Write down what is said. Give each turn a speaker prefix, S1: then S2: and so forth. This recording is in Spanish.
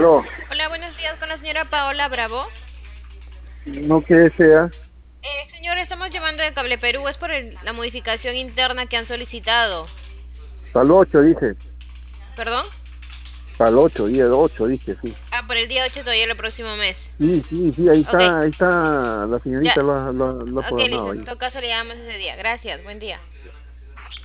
S1: Aló,
S2: Hola, buenos días con la señora Paola Bravo.
S1: no que desea,
S2: Señor, estamos llamando de Cable Perú, es por la modificación interna que han solicitado.
S1: para el 8 dije,
S2: ¿Perdón?
S1: para el 8 día 8 dije, sí.
S2: Ah, por el día 8 todavía el próximo mes.
S1: Sí,
S2: Ok,
S1: ahí está, la
S2: ya.
S1: señorita lo ha
S2: Ok, listo,
S1: programado
S2: en
S1: ahí.
S2: todo caso le llamamos ese día. Gracias, buen día.